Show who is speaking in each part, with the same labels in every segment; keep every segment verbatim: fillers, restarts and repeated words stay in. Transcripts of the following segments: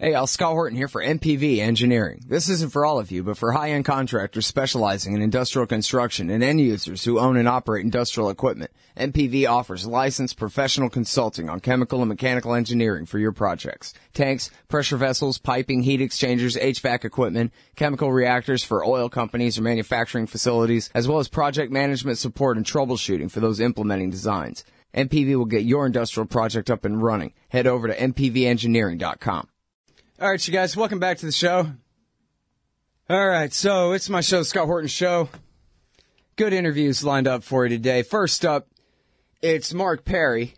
Speaker 1: Hey, Al, Scott Horton here for M P V Engineering. This isn't for all of you, but for high-end contractors specializing in industrial construction and end users who own and operate industrial equipment. M P V offers licensed professional consulting on chemical and mechanical engineering for your projects. Tanks, pressure vessels, piping, heat exchangers, H V A C equipment, chemical reactors for oil companies or manufacturing facilities, as well as project management support and troubleshooting for those implementing designs. M P V will get your industrial project up and running. Head over to m p v engineering dot com. All right, you guys, welcome back to the show. All right, so it's my show, Scott Horton Show. Good interviews lined up for you today. First up, it's Mark Perry,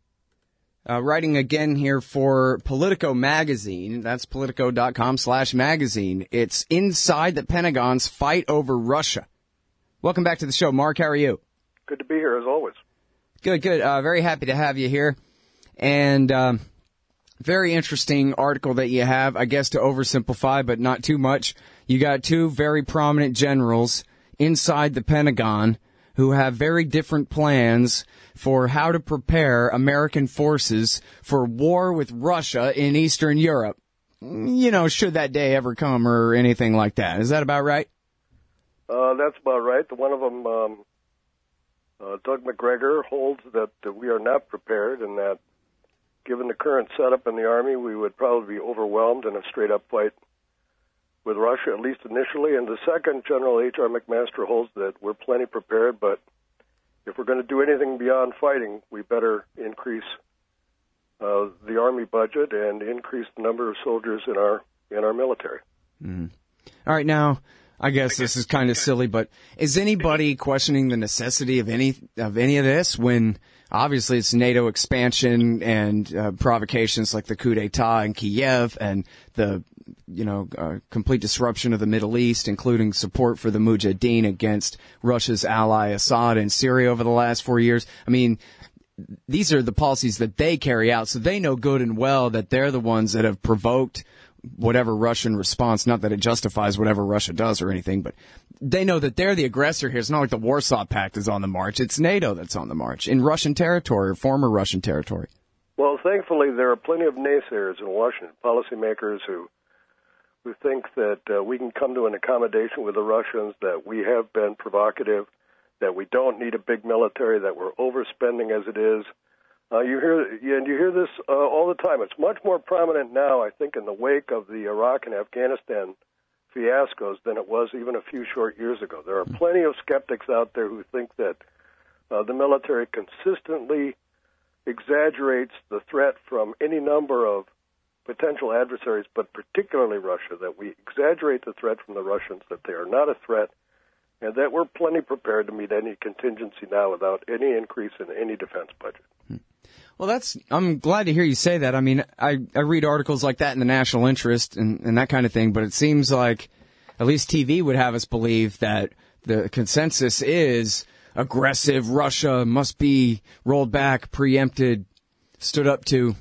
Speaker 1: uh, writing again here for Politico magazine. That's politico dot com slash magazine. It's Inside the Pentagon's Fight Over Russia. Welcome back to the show, Mark. How are you?
Speaker 2: Good to be here, as always.
Speaker 1: Good, good. Uh, very happy to have you here. And um, very interesting article that you have, I guess to oversimplify, but not too much. You got two very prominent generals inside the Pentagon who have very different plans for how to prepare American forces for war with Russia in Eastern Europe. You know, should that day ever come or anything like that. Is that about right?
Speaker 2: Uh, that's about right. The one of them, um, uh, Doug McGregor, holds that, that we are not prepared and that given the current setup in the Army, we would probably be overwhelmed in a straight-up fight with Russia, at least initially. And the second, General H R. McMaster, holds that we're plenty prepared, but if we're going to do anything beyond fighting, we better increase uh, the Army budget and increase the number of soldiers in our in our military.
Speaker 1: Mm-hmm. All right, now, I guess this is kind of silly, but is anybody questioning the necessity of any of any of this when obviously it's NATO expansion and uh, provocations like the coup d'etat in Kiev and the you know uh, complete disruption of the Middle East, including support for the Mujahideen against Russia's ally Assad in Syria over the last four years? I mean, these are the policies that they carry out, so they know good and well that they're the ones that have provoked whatever Russian response, not that it justifies whatever Russia does or anything, but they know that they're the aggressor here. It's not like the Warsaw Pact is on the march. It's NATO that's on the march in Russian territory or former Russian territory.
Speaker 2: Well, thankfully, there are plenty of naysayers in Washington, policymakers who who think that uh, we can come to an accommodation with the Russians, that we have been provocative, that we don't need a big military, that we're overspending as it is. Uh, you hear and you hear this uh, all the time. It's much more prominent now, I think, in the wake of the Iraq and Afghanistan fiascos than it was even a few short years ago. There are plenty of skeptics out there who think that uh, the military consistently exaggerates the threat from any number of potential adversaries, but particularly Russia, that we exaggerate the threat from the Russians, that they are not a threat, and that we're plenty prepared to meet any contingency now without any increase in any defense budget.
Speaker 1: Well, that's, I'm glad to hear you say that. I mean, I, I read articles like that in the National Interest and, and that kind of thing, but it seems like at least T V would have us believe that the consensus is aggressive Russia must be rolled back, preempted, stood up to.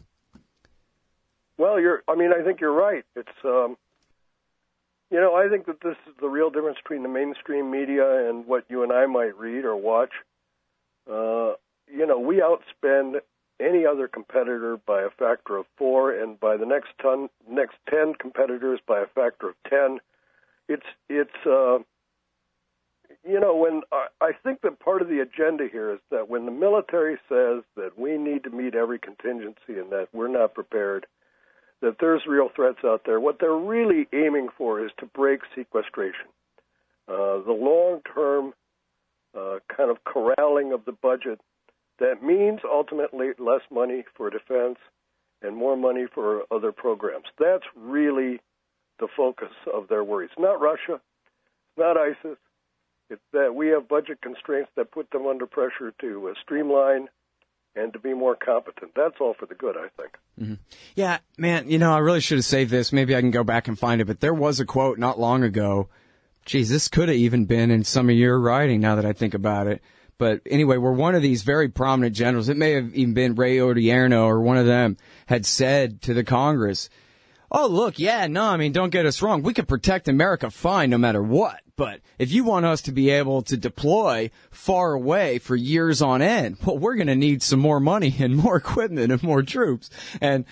Speaker 2: Well, you're, I mean, I think you're right. It's, um, you know, I think that this is the real difference between the mainstream media and what you and I might read or watch. Uh, you know, we outspend any other competitor by a factor of four, and by the next ton, next ten competitors by a factor of ten. It's, it's, uh, you know, when I, I think that part of the agenda here is that when the military says that we need to meet every contingency and that we're not prepared, that there's real threats out there. What they're really aiming for is to break sequestration. Uh, the long-term uh, kind of corralling of the budget that means ultimately less money for defense and more money for other programs. That's really the focus of their worries. Not Russia, not ISIS. It's that we have budget constraints that put them under pressure to uh, streamline and to be more competent. That's all for the good, I think.
Speaker 1: Mm-hmm. Yeah, man, you know, I really should have saved this. Maybe I can go back and find it, but there was a quote not long ago. Geez, this could have even been in some of your writing now that I think about it. But anyway, where one of these very prominent generals, it may have even been Ray Odierno or one of them, had said to the Congress, oh, look, yeah, no, I mean, don't get us wrong. We could protect America fine no matter what. But if you want us to be able to deploy far away for years on end, well, we're going to need some more money and more equipment and more troops. And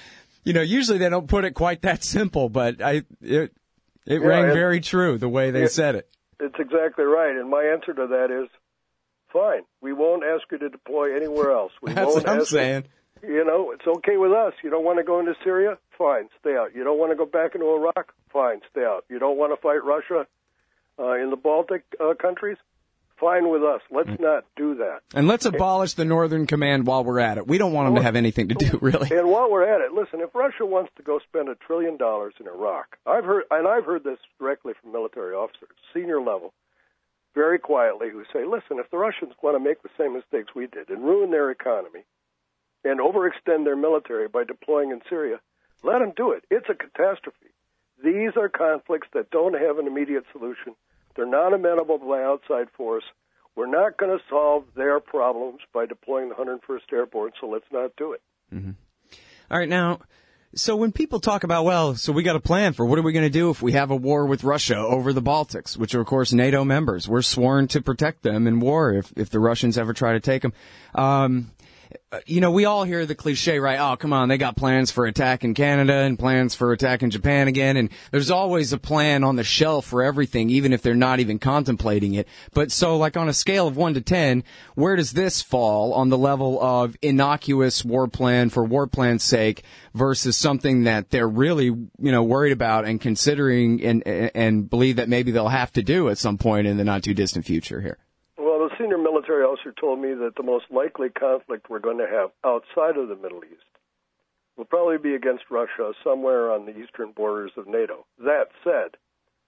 Speaker 1: you know, usually they don't put it quite that simple, but I it it
Speaker 2: yeah,
Speaker 1: rang very true the way they
Speaker 2: it,
Speaker 1: said it.
Speaker 2: It's exactly right, and my answer to that is, fine. We won't ask you to deploy anywhere else. We
Speaker 1: That's
Speaker 2: won't
Speaker 1: what I'm
Speaker 2: ask
Speaker 1: saying.
Speaker 2: You, you know, it's okay with us. You don't want to go into Syria? Fine, stay out. You don't want to go back into Iraq? Fine, stay out. You don't want to fight Russia uh, in the Baltic uh, countries? Fine with us. Let's mm. not do that.
Speaker 1: And let's abolish the Northern Command while we're at it. We don't want them to have anything to do, really.
Speaker 2: And while we're at it, listen, if Russia wants to go spend a trillion dollars in Iraq, I've heard, and I've heard this directly from military officers, senior level, very quietly, who say, listen, if the Russians want to make the same mistakes we did and ruin their economy and overextend their military by deploying in Syria, let them do it. It's a catastrophe. These are conflicts that don't have an immediate solution. They're not amenable by outside force. We're not going to solve their problems by deploying the one hundred first Airborne, so let's not do it.
Speaker 1: Mm-hmm. All right, now, so when people talk about, well, so we got a plan for what are we going to do if we have a war with Russia over the Baltics, which are, of course, NATO members. We're sworn to protect them in war if, if the Russians ever try to take them. Um, you know, we all hear the cliche, right? Oh, come on, they got plans for attacking Canada and plans for attacking Japan again. And there's always a plan on the shelf for everything, even if they're not even contemplating it. But so, like, on a scale of one to ten, where does this fall on the level of innocuous war plan for war plan's sake versus something that they're really, you know, worried about and considering and, and believe that maybe they'll have to do at some point in the not too distant future here?
Speaker 2: Well, the senior military officer told me that the most likely conflict we're going to have outside of the Middle East will probably be against Russia somewhere on the eastern borders of NATO. That said,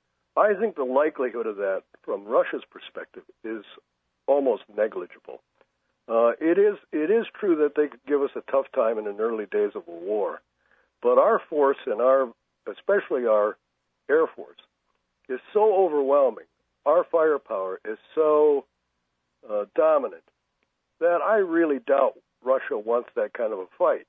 Speaker 2: I think the likelihood of that from Russia's perspective is almost negligible. Uh, it is it is true that they could give us a tough time in the early days of a war, but our force and our, especially our Air Force, is so overwhelming. Our firepower is so Uh, dominant, that I really doubt Russia wants that kind of a fight.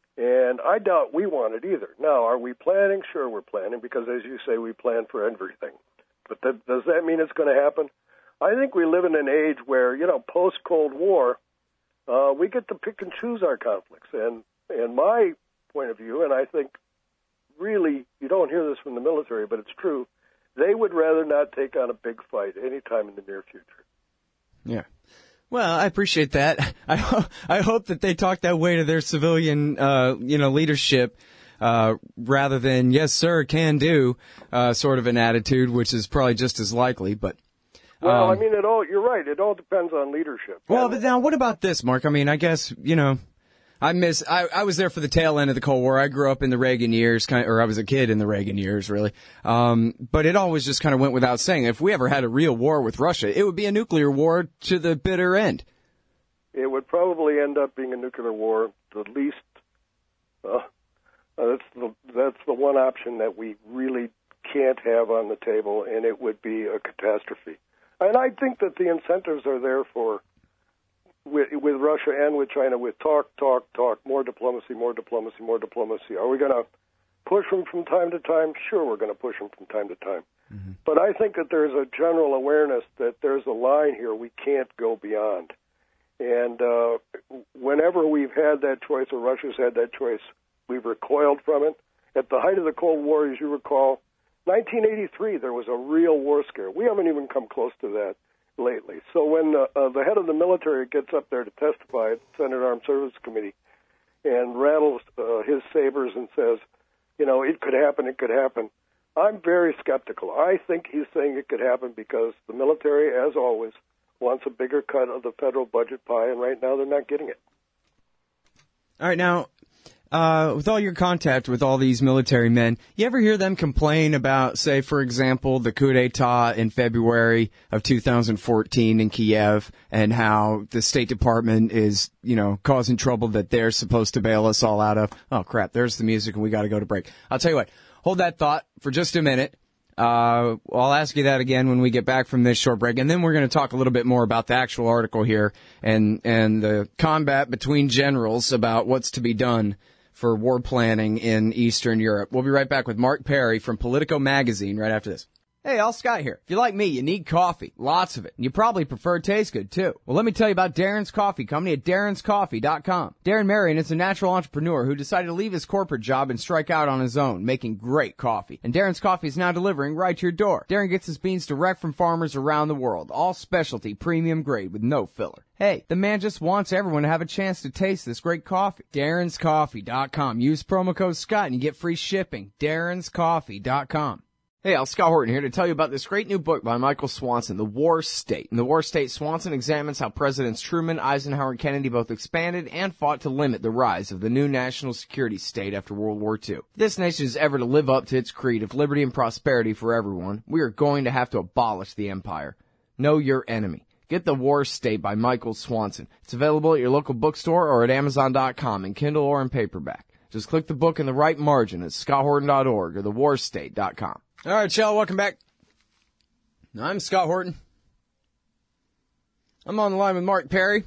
Speaker 2: And I doubt we want it either. Now, are we planning? Sure, we're planning, because as you say, we plan for everything. But that, does that mean it's going to happen? I think we live in an age where, you know, post-Cold War, uh, we get to pick and choose our conflicts. And, and my point of view, and I think really, you don't hear this from the military, but it's true, they would rather not take on a big fight anytime in the near future.
Speaker 1: Yeah. Well, I appreciate that. I, ho- I hope that they talk that way to their civilian, uh, you know, leadership, uh, rather than, yes, sir, can do, uh, sort of an attitude, which is probably just as likely, but. Um,
Speaker 2: well, I mean, it all, you're right. It all depends on leadership.
Speaker 1: Well, but now what about this, Mark? I mean, I guess, you know, I miss, I, I was there for the tail end of the Cold War. I grew up in the Reagan years, kind of, or I was a kid in the Reagan years, really. Um, but it always just kind of went without saying. If we ever had a real war with Russia, it would be a nuclear war to the bitter end.
Speaker 2: It would probably end up being a nuclear war, the least, uh, that's the, that's the one option that we really can't have on the table, and it would be a catastrophe. And I think that the incentives are there for, With, with Russia and with China, with talk, talk, talk, more diplomacy, more diplomacy, more diplomacy. Are we going to push them from time to time? Sure, we're going to push them from time to time. Mm-hmm. But I think that there's a general awareness that there's a line here we can't go beyond. And uh, whenever we've had that choice, or Russia's had that choice, we've recoiled from it. At the height of the Cold War, as you recall, nineteen eighty-three, there was a real war scare. We haven't even come close to that lately. So when uh, uh, the head of the military gets up there to testify at the Senate Armed Services Committee and rattles uh, his sabers and says, you know, it could happen, it could happen, I'm very skeptical. I think he's saying it could happen because the military, as always, wants a bigger cut of the federal budget pie, and right now they're not getting it.
Speaker 1: All right, now, Uh, with all your contact with all these military men, you ever hear them complain about, say, for example, the coup d'etat in February of two thousand fourteen in Kiev and how the State Department is, you know, causing trouble that they're supposed to bail us all out of? Oh, crap, there's the music and we got to go to break. I'll tell you what, hold that thought for just a minute. Uh, I'll ask you that again when we get back from this short break, and then we're going to talk a little bit more about the actual article here and, and the combat between generals about what's to be done for war planning in Eastern Europe. We'll be right back with Mark Perry from Politico Magazine right after this. Hey, Al Scott here. If you're like me, you need coffee. Lots of it. And you probably prefer it tastes good, too. Well, let me tell you about Darren's Coffee Company at darrens coffee dot com. Darren Marion is a natural entrepreneur who decided to leave his corporate job and strike out on his own, making great coffee. And Darren's Coffee is now delivering right to your door. Darren gets his beans direct from farmers around the world. All specialty, premium grade with no filler. Hey, the man just wants everyone to have a chance to taste this great coffee. darrens coffee dot com. Use promo code Scott and you get free shipping. darrens coffee dot com. Hey, Al Scott Horton here to tell you about this great new book by Michael Swanson, The War State. In The War State, Swanson examines how Presidents Truman, Eisenhower, and Kennedy both expanded and fought to limit the rise of the new national security state after World War Two. If this nation is ever to live up to its creed of liberty and prosperity for everyone, we are going to have to abolish the empire. Know your enemy. Get The War State by Michael Swanson. It's available at your local bookstore or at amazon dot com in Kindle or in paperback. Just click the book in the right margin at scott horton dot org or the war state dot com. All right, y'all, welcome back. I'm Scott Horton. I'm on the line with Mark Perry,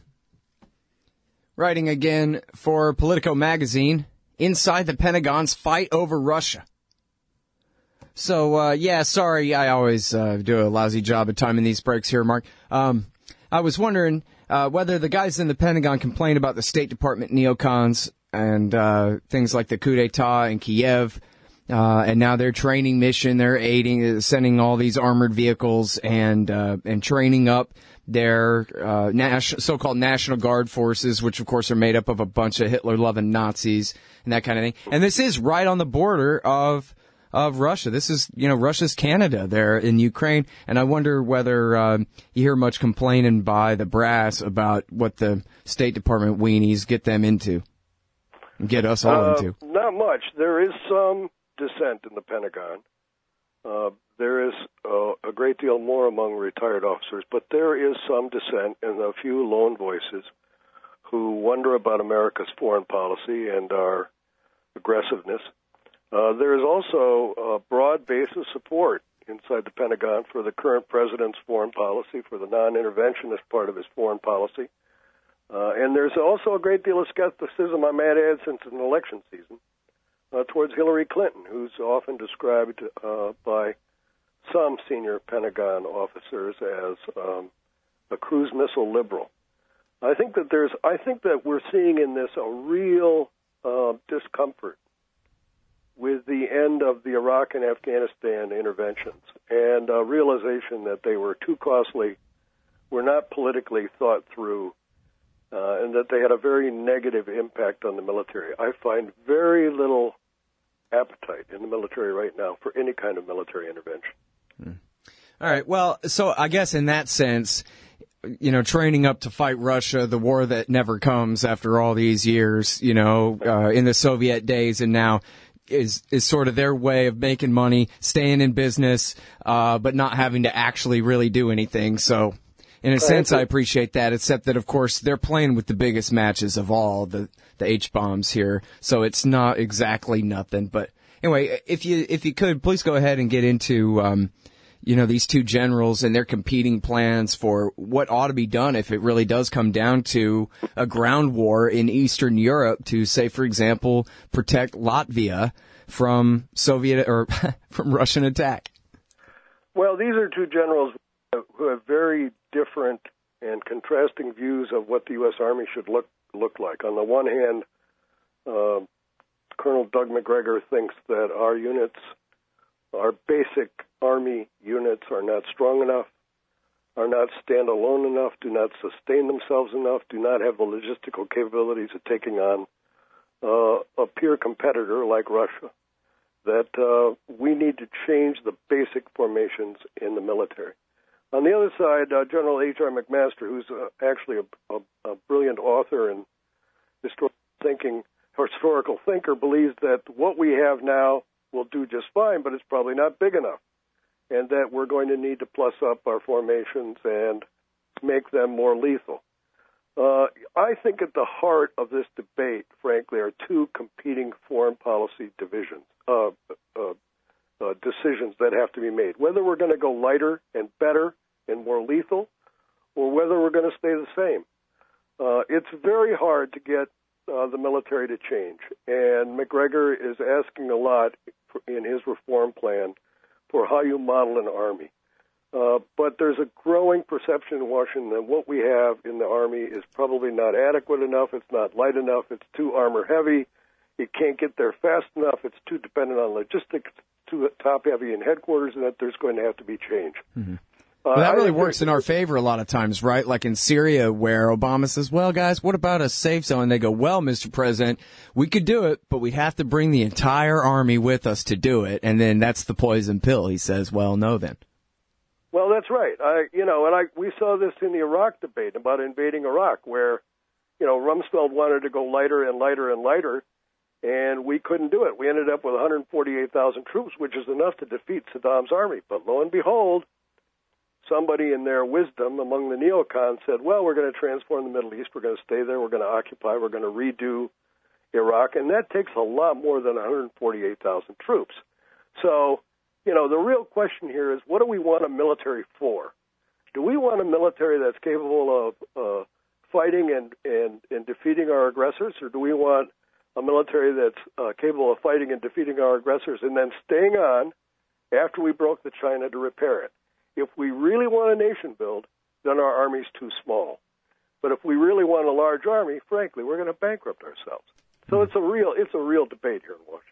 Speaker 1: writing again for Politico magazine, Inside the Pentagon's Fight Over Russia. So, uh, yeah, sorry, I always uh, do a lousy job of timing these breaks here, Mark. Um, I was wondering uh, whether the guys in the Pentagon complain about the State Department neocons and uh, things like the coup d'etat in Kiev. Uh, and now their training mission, they're aiding, sending all these armored vehicles and, uh, and training up their, uh, nas- so-called National Guard forces, which of course are made up of a bunch of Hitler-loving Nazis and that kind of thing. And this is right on the border of, of Russia. This is, you know, Russia's Canada there in Ukraine. And I wonder whether, um, you hear much complaining by the brass about what the State Department weenies get them into, get us all
Speaker 2: uh,
Speaker 1: into.
Speaker 2: Not much. There is some dissent in the Pentagon. Uh, there is uh, a great deal more among retired officers, but there is some dissent and a few lone voices who wonder about America's foreign policy and our aggressiveness. Uh, there is also a broad base of support inside the Pentagon for the current president's foreign policy, for the non-interventionist part of his foreign policy. Uh, and there's also a great deal of skepticism, I might add, since it's an election season, Uh, towards Hillary Clinton, who's often described uh, by some senior Pentagon officers as um, a cruise missile liberal. I think that there's, I think that we're seeing in this a real uh, discomfort with the end of the Iraq and Afghanistan interventions and a realization that they were too costly, were not politically thought through, uh, and that they had a very negative impact on the military. I find very little appetite in the military right now for any kind of military intervention.
Speaker 1: Hmm. All right. Well, so I guess in that sense, you know, training up to fight Russia, the war that never comes after all these years, you know, uh, in the Soviet days and now is, is sort of their way of making money, staying in business, uh, but not having to actually really do anything. So in a sense, I appreciate that, except that, of course, they're playing with the biggest matches of all, the, the H-bombs here, so it's not exactly nothing. But anyway, if you if you could, please go ahead and get into, um, you know, these two generals and their competing plans for what ought to be done if it really does come down to a ground war in Eastern Europe to, say, for example, protect Latvia from Soviet or from Russian attack.
Speaker 2: Well, these are two generals who have very different and contrasting views of what the U S. Army should look look like. On the one hand, uh, Colonel Doug Macgregor thinks that our units, our basic Army units, are not strong enough, are not standalone enough, do not sustain themselves enough, do not have the logistical capabilities of taking on uh, a peer competitor like Russia, that uh, we need to change the basic formations in the military. On the other side, uh, General H R McMaster, who's uh, actually a, a, a brilliant author and historical thinking, historical thinker, believes that what we have now will do just fine, but it's probably not big enough, and that we're going to need to plus up our formations and make them more lethal. Uh, I think at the heart of this debate, frankly, are two competing foreign policy divisions, uh, uh, uh, decisions that have to be made. Whether we're going to go lighter and better and more lethal, or whether we're going to stay the same. Uh, it's very hard to get uh, the military to change, and Macgregor is asking a lot in his reform plan for how you model an Army. Uh, but there's a growing perception in Washington that what we have in the Army is probably not adequate enough. It's not light enough. It's too armor heavy. It can't get there fast enough. It's too dependent on logistics, too top heavy in headquarters, and that there's going to have to be change.
Speaker 1: Mm-hmm. Well, that really works in our favor a lot of times, right? Like in Syria, where Obama says, well, guys, what about a safe zone? And they go, well, Mister President, we could do it, but we'd have to bring the entire army with us to do it. And then that's the poison pill. He says, well, no, then.
Speaker 2: Well, that's right. I, you know, and I we saw this in the Iraq debate about invading Iraq, where, you know, Rumsfeld wanted to go lighter and lighter and lighter, and we couldn't do it. We ended up with one hundred forty-eight thousand troops, which is enough to defeat Saddam's army. But lo and behold, somebody in their wisdom among the neocons said, well, we're going to transform the Middle East. We're going to stay there. We're going to occupy. We're going to redo Iraq. And that takes a lot more than one hundred forty-eight thousand troops. So, you know, the real question here is, what do we want a military for? Do we want a military that's capable of uh, fighting and, and, and defeating our aggressors, or do we want a military that's uh, capable of fighting and defeating our aggressors and then staying on after we broke the China to repair it? If we really want a nation build, then our army's too small. But if we really want a large army, frankly, we're going to bankrupt ourselves. So mm-hmm. it's a real it's a real debate here in Washington.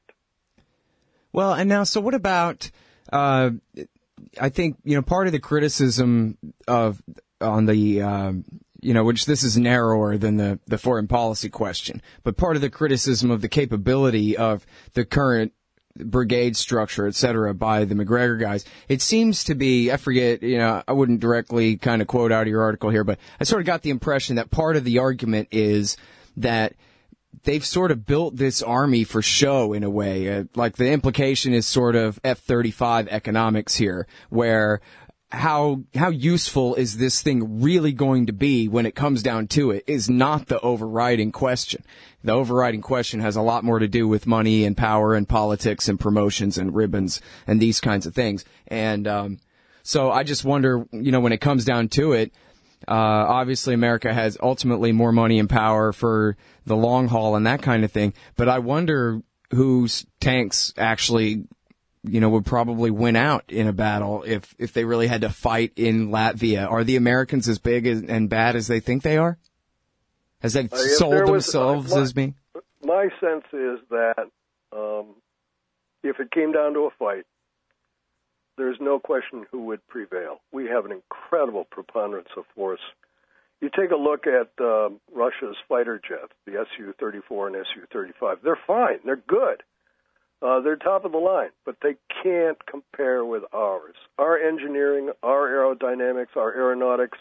Speaker 1: Well, and now, so what about, uh, I think, you know, part of the criticism of, on the, um, you know, which this is narrower than the, the foreign policy question, but part of the criticism of the capability of the current brigade structure, et cetera, by the McGregor guys, it seems to be, I forget, you know, I wouldn't directly kind of quote out of your article here, but I sort of got the impression that part of the argument is that they've sort of built this army for show in a way. Uh, like the implication is sort of F thirty-five economics here, where how how useful is this thing really going to be when it comes down to it is not the overriding question. The overriding question has a lot more to do with money and power and politics and promotions and ribbons and these kinds of things. And um, so I just wonder, you know, when it comes down to it, uh, obviously America has ultimately more money and power for the long haul and that kind of thing. But I wonder whose tanks actually, you know, would probably win out in a battle if, if they really had to fight in Latvia. Are the Americans as big as, and bad as they think they are? Has they uh, sold themselves
Speaker 2: was, uh, my,
Speaker 1: as being?
Speaker 2: My sense is that um, if it came down to a fight, there's no question who would prevail. We have an incredible preponderance of force. You take a look at uh, Russia's fighter jets, the S U thirty-four and S U thirty-five. They're fine. They're good. Uh, they're top of the line, but they can't compare with ours. Our engineering, our aerodynamics, our aeronautics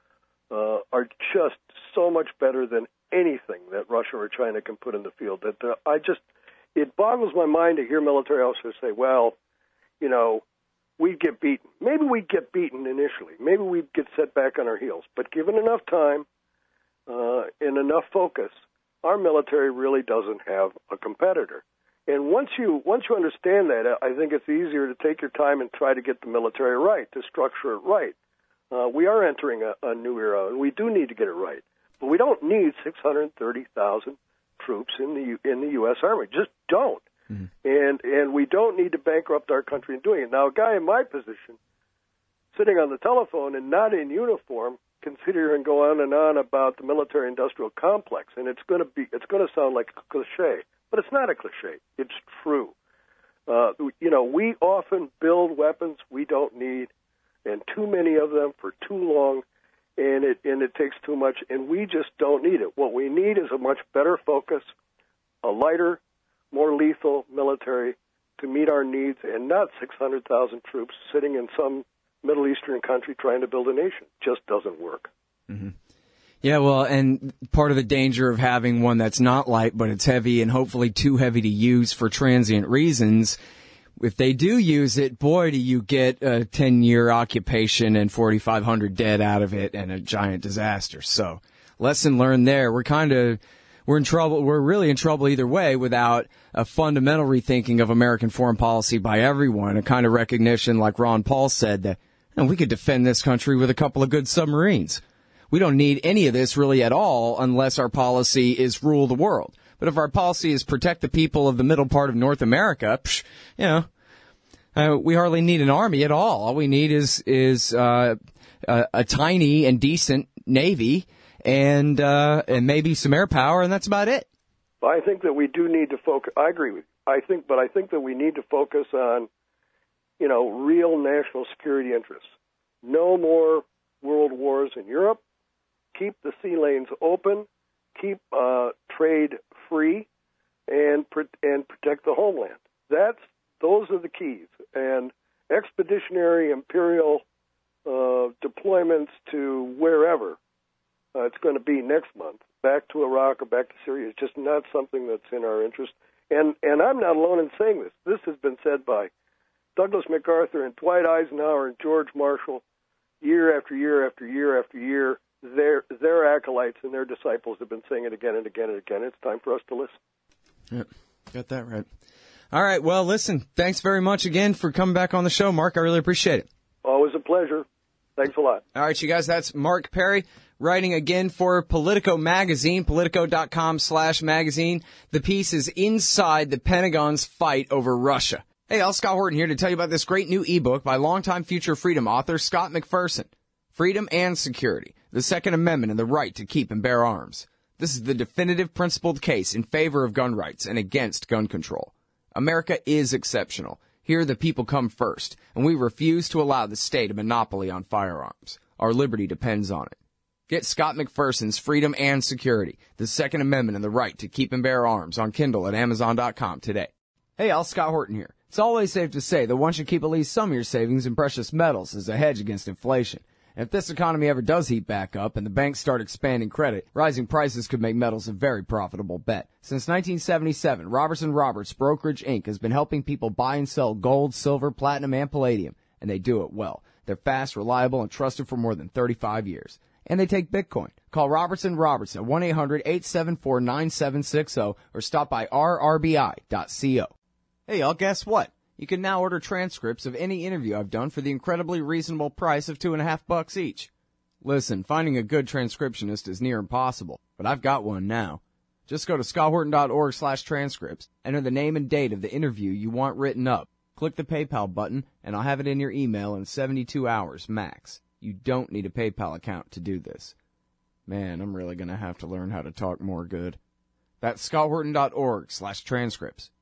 Speaker 2: uh, are just so much better than anything that Russia or China can put in the field. That uh, I just, it boggles my mind to hear military officers say, well, you know, we'd get beaten. Maybe we'd get beaten initially. Maybe we'd get set back on our heels. But given enough time uh, and enough focus, our military really doesn't have a competitor. And once you once you understand that, I think it's easier to take your time and try to get the military right, to structure it right. Uh, we are entering a, a new era, and we do need to get it right. But we don't need six hundred thirty thousand troops in the in the U S Army. Just don't. Mm-hmm. And and we don't need to bankrupt our country in doing it. Now, a guy in my position, sitting on the telephone and not in uniform, can sit here and go on and on about the military-industrial complex, and it's going to be it's going to sound like a cliche, but it's not a cliche. It's true. Uh, you know, we often build weapons we don't need, and too many of them for too long, and it and it takes too much, and we just don't need it. What we need is a much better focus, a lighter, more lethal military to meet our needs, and not six hundred thousand troops sitting in some Middle Eastern country trying to build a nation. Just doesn't work.
Speaker 1: Mm-hmm. Yeah, well, and part of the danger of having one that's not light, but it's heavy and hopefully too heavy to use for transient reasons, if they do use it, boy, do you get a ten-year occupation and forty-five hundred dead out of it and a giant disaster. So, lesson learned there. We're kind of... We're in trouble. We're really in trouble either way without a fundamental rethinking of American foreign policy by everyone, a kind of recognition, like Ron Paul said, that and we could defend this country with a couple of good submarines. We don't need any of this really at all unless our policy is rule the world. But if our policy is protect the people of the middle part of North America, psh, you know, Uh, we hardly need an army at all. All we need is is uh, a, a tiny and decent navy and uh, and maybe some air power, and that's about it.
Speaker 2: I think that we do need to focus. I agree with you. I think, but I think that we need to focus on, you know, real national security interests. No more world wars in Europe. Keep the sea lanes open. Keep uh, trade free, and and protect the homeland. That's those are the keys. And expeditionary imperial uh, deployments to wherever uh, it's going to be next month, back to Iraq or back to Syria, is just not something that's in our interest. And and I'm not alone in saying this. This has been said by Douglas MacArthur and Dwight Eisenhower and George Marshall year after year after year after year. Their their acolytes and their disciples have been saying it again and again and again. It's time for us to listen.
Speaker 1: Yep, got that right. All right, well, listen, thanks very much again for coming back on the show, Mark. I really appreciate it.
Speaker 2: Always a pleasure. Thanks a lot.
Speaker 1: All right, you guys, that's Mark Perry, writing again for Politico Magazine, politico.com slash magazine. The piece is Inside the Pentagon's Fight Over Russia. Hey, Al Scott Horton here to tell you about this great new ebook by longtime Future Freedom author Scott McPherson. Freedom and Security, the Second Amendment and the Right to Keep and Bear Arms. This is the definitive principled case in favor of gun rights and against gun control. America is exceptional. Here the people come first, and we refuse to allow the state a monopoly on firearms. Our liberty depends on it. Get Scott McPherson's Freedom and Security, the Second Amendment and the Right to Keep and Bear Arms on Kindle at Amazon dot com today. Hey, Al Scott Horton here. It's always safe to say that one should keep at least some of your savings in precious metals as a hedge against inflation. And if this economy ever does heat back up and the banks start expanding credit, rising prices could make metals a very profitable bet. Since nineteen seventy-seven, Robertson Roberts Brokerage Incorporated has been helping people buy and sell gold, silver, platinum, and palladium, and they do it well. They're fast, reliable, and trusted for more than thirty-five years. And they take Bitcoin. Call Robertson Roberts at one eight hundred eight seven four nine seven six zero or stop by r r b i dot co. Hey, y'all, guess what? You can now order transcripts of any interview I've done for the incredibly reasonable price of two and a half bucks each. Listen, finding a good transcriptionist is near impossible, but I've got one now. Just go to scotthorton.org slash transcripts, enter the name and date of the interview you want written up, click the PayPal button, and I'll have it in your email in seventy-two hours max. You don't need a PayPal account to do this. Man, I'm really going to have to learn how to talk more good. That's scotthorton.org slash transcripts.